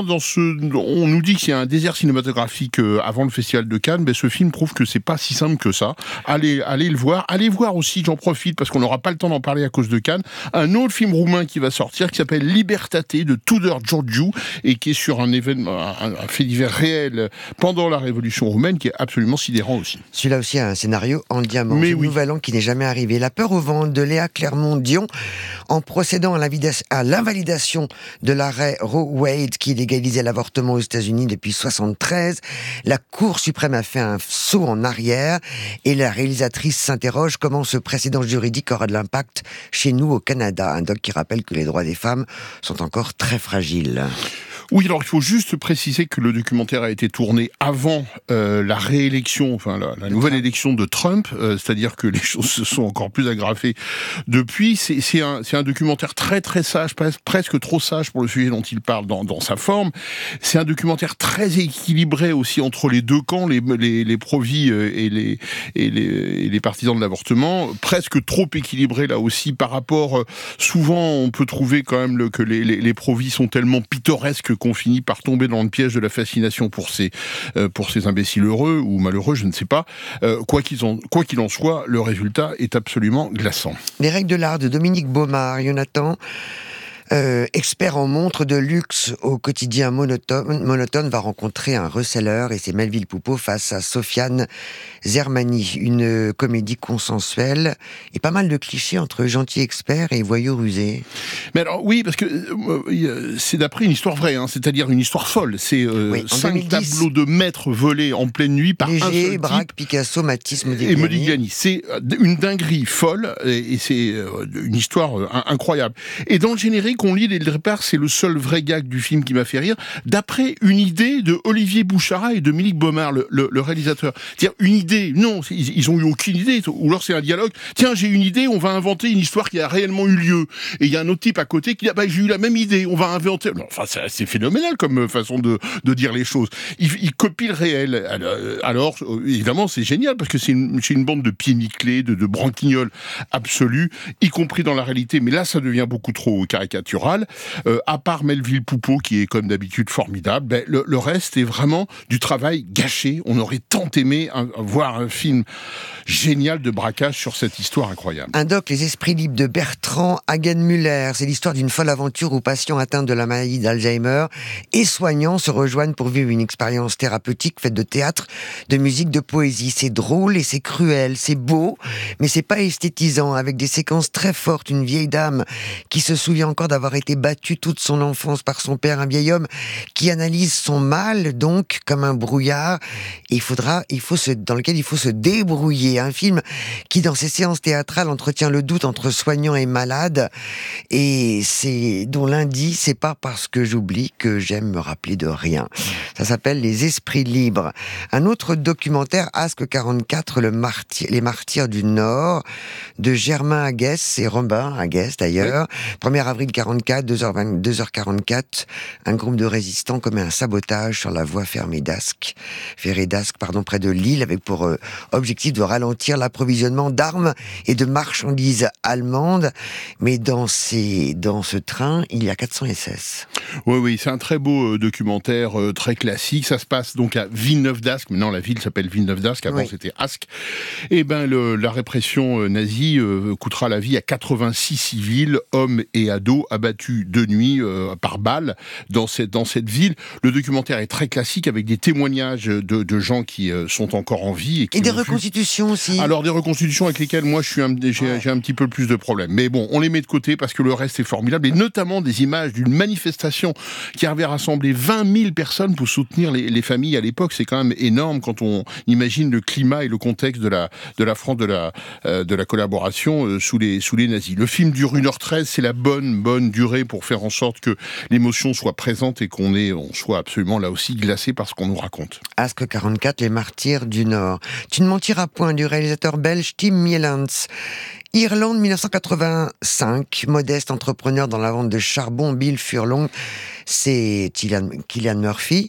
Speaker 5: on nous dit qu'il y a un désert cinématographique avant le Festival de Cannes, mais ce film prouve que c'est pas si simple que ça. Allez le voir. Allez voir aussi, j'en profite parce qu'on n'aura pas le temps d'en parler à cause de Cannes, un autre film roumain qui va sortir qui s'appelle Libertate de Tudor Giurgiu et qui est sur un événement, un fait divers réel pendant la Révolution roumaine qui est absolument sidérant aussi.
Speaker 7: Celui-là aussi a un scénario en diamant. Mais oui. Nouvel An qui n'est jamais arrivé. La peur au ventre de Léa Clermont-Dion en procédant à l'invalidation de l'arrêt Roe Wade qui légalisait l'avortement aux États-Unis depuis 1973. La Cour suprême a fait un saut en arrière et la réalisatrice s'interroge comment ce précédent juridique aura de l'impact chez nous au Canada. Un doc qui rappelle que les droits des femmes sont encore très fragiles.
Speaker 5: Oui, alors il faut juste préciser que le documentaire a été tourné avant la réélection, enfin la nouvelle élection de Trump, c'est-à-dire que les choses se sont encore plus aggravées depuis. C'est un documentaire très très sage, presque trop sage pour le sujet dont il parle dans sa forme. C'est un documentaire très équilibré aussi entre les deux camps, les pro-vie et les partisans de l'avortement, presque trop équilibré là aussi par rapport. Souvent, on peut trouver quand même que les pro-vie sont tellement pittoresques qu'on finit par tomber dans le piège de la fascination pour ces imbéciles heureux ou malheureux, je ne sais pas. Quoi qu'il en soit, le résultat est absolument glaçant.
Speaker 7: Les règles de l'art de Dominique Baumard, Jonathan. Expert en montres de luxe au quotidien monotone, va rencontrer un reseller et c'est Melville Poupeau face à Sofiane Zermani. Une comédie consensuelle et pas mal de clichés entre gentil expert et voyou rusé.
Speaker 5: Mais alors oui, parce que c'est d'après une histoire vraie, c'est-à-dire une histoire folle. C'est 5 tableaux de maîtres volés en pleine nuit par
Speaker 7: Léger,
Speaker 5: un seul
Speaker 7: Braque,
Speaker 5: type.
Speaker 7: Picasso, Matisse, Modigliani.
Speaker 5: Et Modigliani. C'est une dinguerie folle et c'est une histoire incroyable. Et dans le générique, on lit dès le départ, c'est le seul vrai gag du film qui m'a fait rire, d'après une idée de Olivier Bouchara et Dominique Baumard, le réalisateur. C'est-à-dire une idée, non, ils ont eu aucune idée, ou alors c'est un dialogue, tiens, j'ai une idée, on va inventer une histoire qui a réellement eu lieu. Et il y a un autre type à côté qui dit, j'ai eu la même idée, on va inventer... Enfin, c'est phénoménal comme façon de dire les choses. Il copie le réel. Alors, évidemment, c'est génial, parce que c'est une bande de pieds nickelés, de branquignoles absolus, y compris dans la réalité, mais là, ça devient beaucoup trop caricatural. À part Melville Poupeau, qui est comme d'habitude formidable, le reste est vraiment du travail gâché. On aurait tant aimé voir un film génial de braquage sur cette histoire incroyable.
Speaker 7: Un doc, Les Esprits libres de Bertrand Hagenmüller. C'est l'histoire d'une folle aventure où patients atteints de la maladie d'Alzheimer et soignants se rejoignent pour vivre une expérience thérapeutique faite de théâtre, de musique, de poésie. C'est drôle et c'est cruel, c'est beau, mais c'est pas esthétisant, avec des séquences très fortes. Une vieille dame qui se souvient encore d'avoir été battue toute son enfance par son père, un vieil homme qui analyse son mal, donc, comme un brouillard, dans lequel il faut se débrouiller. Un film qui, dans ses séances théâtrales, entretient le doute entre soignant et malade, et dont lundi, c'est pas parce que j'oublie que j'aime me rappeler de rien. Ça s'appelle Les Esprits libres. Un autre documentaire, Asque 44, Les Martyrs du Nord, de Germain Aguès et Robin Aguès d'ailleurs. 1er avril 44, 2h44, un groupe de résistants commet un sabotage sur la voie ferrée d'Asque, près de Lille, avec pour objectif de ralentir l'approvisionnement d'armes et de marchandises allemandes. Mais dans ce train, il y a 400 SS.
Speaker 5: Oui, c'est un très beau documentaire, très classique. Ça se passe donc à Villeneuve-d'Ascq. Maintenant, la ville s'appelle Villeneuve-d'Ascq. Avant, c'était Ascq. Et la répression nazie coûtera la vie à 86 civils, hommes et ados, abattus de nuit par balles dans cette ville. Le documentaire est très classique, avec des témoignages de gens qui sont encore en vie.
Speaker 7: Et des reconstitutions aussi.
Speaker 5: Alors, des reconstitutions avec lesquelles moi j'ai un petit peu plus de problèmes. Mais bon, on les met de côté parce que le reste est formidable, et notamment des images d'une manifestation qui avait rassemblé 20 000 personnes pour soutenir les familles à l'époque. C'est quand même énorme quand on imagine le climat et le contexte de la France de la collaboration sous les nazis. Le film dure 1h13, c'est la bonne durée pour faire en sorte que l'émotion soit présente et qu'on soit absolument là aussi glacé par ce qu'on nous raconte.
Speaker 7: Asque 44, Les Martyrs du Nord. Tu ne mentiras point, du réalisateur belge Tim Mielans. Irlande 1985, modeste entrepreneur dans la vente de charbon, Bill Furlong, c'est Cillian Murphy,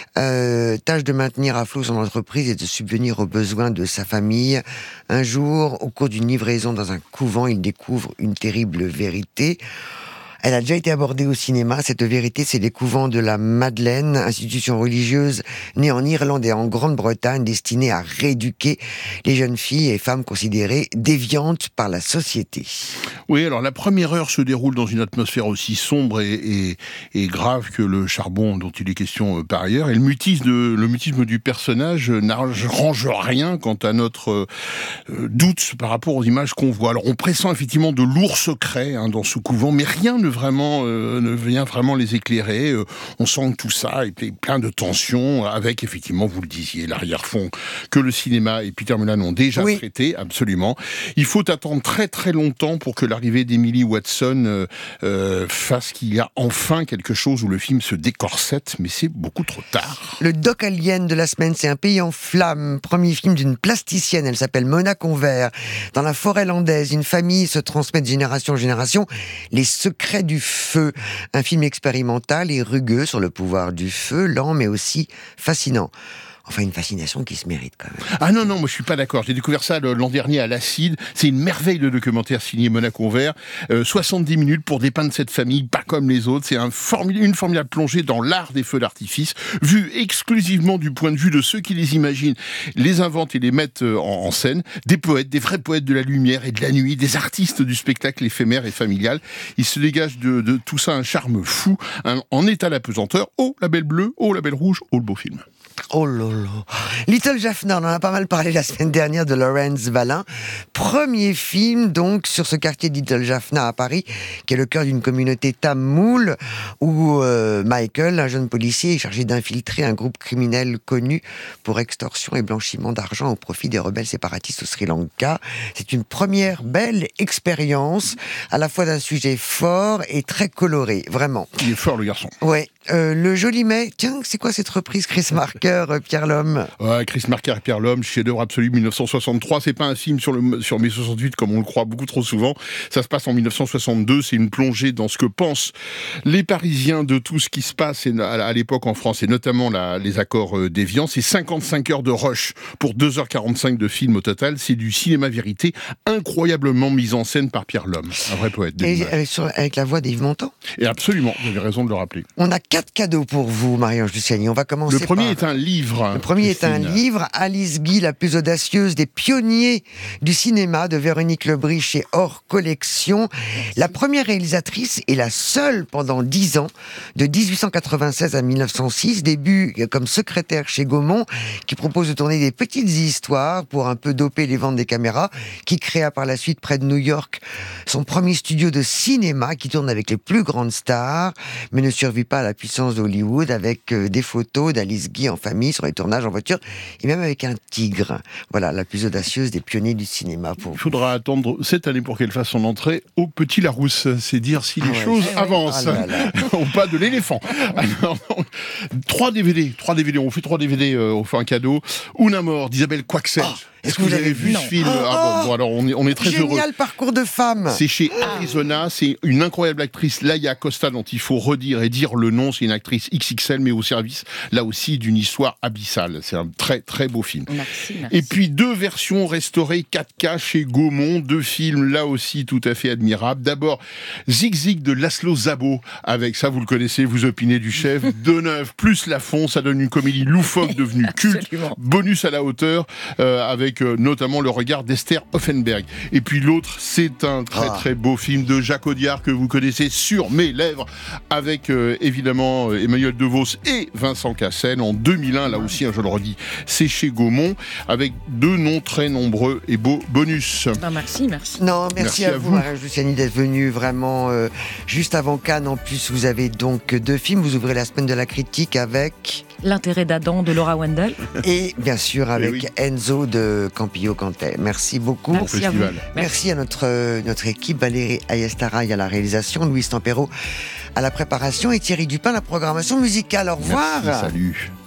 Speaker 7: tâche de maintenir à flot son entreprise et de subvenir aux besoins de sa famille. Un jour, au cours d'une livraison dans un couvent, il découvre une terrible vérité. Elle a déjà été abordée au cinéma. Cette vérité, c'est les couvents de la Madeleine, institution religieuse née en Irlande et en Grande-Bretagne, destinée à rééduquer les jeunes filles et femmes considérées déviantes par la société.
Speaker 5: Oui, alors la première heure se déroule dans une atmosphère aussi sombre et grave que le charbon dont il est question par ailleurs. Et le mutisme du personnage n'arrange rien quant à notre doute par rapport aux images qu'on voit. Alors on pressent effectivement de lourds secrets dans ce couvent, mais rien ne vient vraiment les éclairer. On sent que tout ça est plein de tensions, avec effectivement, vous le disiez, l'arrière-fond que le cinéma et Peter Mullan ont déjà traité, absolument. Il faut attendre très très longtemps pour que l'arrivée d'Emily Watson fasse qu'il y a enfin quelque chose où le film se décorsette, mais c'est beaucoup trop tard.
Speaker 7: Le doc alien de la semaine, c'est Un pays en flammes, premier film d'une plasticienne, elle s'appelle Mona Convert. Dans la forêt landaise, une famille se transmet de génération en génération les secrets du feu. Un film expérimental et rugueux sur le pouvoir du feu, lent mais aussi fascinant. Enfin, une fascination qui se mérite quand même.
Speaker 5: Ah non, moi je suis pas d'accord. J'ai découvert ça l'an dernier à l'Acide. C'est une merveille de documentaire signé Mona Convert. 70 minutes pour dépeindre cette famille, pas comme les autres. C'est une formidable plongée dans l'art des feux d'artifice, vue exclusivement du point de vue de ceux qui les imaginent, les inventent et les mettent en scène. Des poètes, des vrais poètes de la lumière et de la nuit, des artistes du spectacle éphémère et familial. Il se dégage de tout ça un charme fou, en état la pesanteur. Oh, la belle bleue, oh, la belle rouge, oh, le beau film.
Speaker 7: Oh lolo. Little Jaffna, on en a pas mal parlé la semaine dernière de Laurence Vallin. Premier film donc sur ce quartier de Little Jaffna à Paris, qui est le cœur d'une communauté tamoule, où Michael, un jeune policier, est chargé d'infiltrer un groupe criminel connu pour extorsion et blanchiment d'argent au profit des rebelles séparatistes au Sri Lanka. C'est une première belle expérience, à la fois d'un sujet fort et très coloré, vraiment.
Speaker 5: Il est fort le garçon.
Speaker 7: Ouais. Le Joli Mai, tiens, c'est quoi cette reprise Chris Marker, Pierre Lhomme?
Speaker 5: Ouais, Chris Marker et Pierre Lhomme, chef-d'œuvre absolu, 1963. C'est pas un film sur mai 68 comme on le croit beaucoup trop souvent. Ça se passe en 1962. C'est une plongée dans ce que pensent les Parisiens de tout ce qui se passe à l'époque en France, et notamment les accords d'Évian. C'est 55 heures de rush pour 2h45 de film au total. C'est du cinéma vérité, incroyablement mis en scène par Pierre Lhomme, un vrai poète.
Speaker 7: Et avec la voix d'Yves Montand.
Speaker 5: Et absolument, vous avez raison de le rappeler.
Speaker 7: On a 4 cadeaux pour vous, Marie-Ange Luciani. On va commencer.
Speaker 5: Le premier est un livre.
Speaker 7: Le premier est un livre, Alice Guy, la plus audacieuse des pionniers du cinéma, de Véronique Lebris chez Hors Collection. La première réalisatrice et la seule pendant 10 ans, de 1896 à 1906, début comme secrétaire chez Gaumont, qui propose de tourner des petites histoires pour un peu doper les ventes des caméras, qui créa par la suite près de New York son premier studio de cinéma, qui tourne avec les plus grandes stars, mais ne survit pas à la puissance d'Hollywood, avec des photos d'Alice Guy en famille, sur les tournages en voiture, et même avec un tigre. Voilà, la plus audacieuse des pionniers du cinéma.
Speaker 5: Il faudra attendre cette année pour qu'elle fasse son entrée au Petit Larousse. C'est dire si les choses avancent. Ou pas de l'éléphant. Alors, 3 DVD. On fait 3 DVD, on fait un cadeau. Una mort d'Isabelle Coixet. Est-ce que vous avez vu ce film? Bon, alors on est très heureux.
Speaker 7: Génial parcours de femme.
Speaker 5: C'est chez Arizona, c'est une incroyable actrice, Laia Costa, dont il faut redire et dire le nom. C'est une actrice XXL, mais au service, là aussi, d'une histoire abyssale. C'est un très très beau film.
Speaker 2: Merci.
Speaker 5: Et puis 2 versions restaurées 4K chez Gaumont, 2 films là aussi tout à fait admirables. D'abord, Zig Zig de Laszlo Szabó, avec ça vous le connaissez, vous opinez du chef. Deneuve plus Lafont, ça donne une comédie loufoque devenue culte.
Speaker 2: Absolument.
Speaker 5: Bonus à la hauteur, avec notamment le regard d'Esther Hoffenberg. Et puis l'autre, c'est un très très beau film de Jacques Audiard que vous connaissez, Sur mes lèvres, avec évidemment Emmanuel DeVos et Vincent Cassel en 2001, là aussi, je le redis, c'est chez Gaumont, avec 2 noms très nombreux et beaux bonus.
Speaker 2: Merci.
Speaker 7: Non, merci à vous, Marie-Ange Luciani, d'être venue vraiment juste avant Cannes. En plus, vous avez donc 2 films. Vous ouvrez la semaine de la critique avec
Speaker 2: L'intérêt d'Adam de Laura Wendell.
Speaker 7: Et bien sûr avec Enzo de Campillo-Cantet. Merci beaucoup.
Speaker 2: Merci à vous.
Speaker 7: Merci à notre équipe, Valérie Ayestaraï à la réalisation, Louise Tempero à la préparation et Thierry Dupin à la programmation musicale. Au revoir.
Speaker 5: Merci, salut.